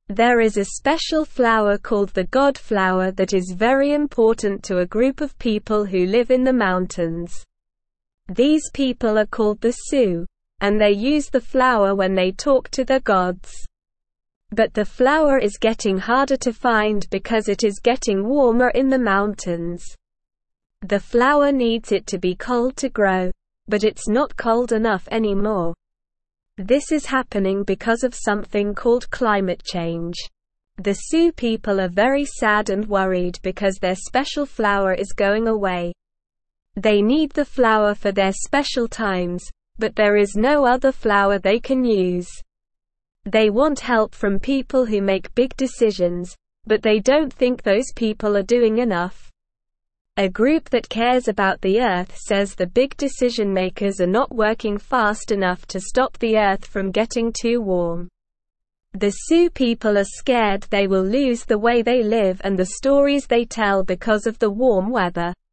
There is a special flower called the God flower that is very important to a group of people who live in the mountains. These people are called the Sioux, and they use the flower when they talk to the gods. But the flower is getting harder to find because it is getting warmer in the mountains. The flower needs it to be cold to grow, but it's not cold enough anymore. This is happening because of something called climate change. The Sioux people are very sad and worried because their special flower is going away. They need the flower for their special times, but there is no other flower they can use. They want help from people who make big decisions, but they don't think those people are doing enough. A group that cares about the earth says the big decision makers are not working fast enough to stop the earth from getting too warm. The Sioux people are scared they will lose the way they live and the stories they tell because of the warm weather.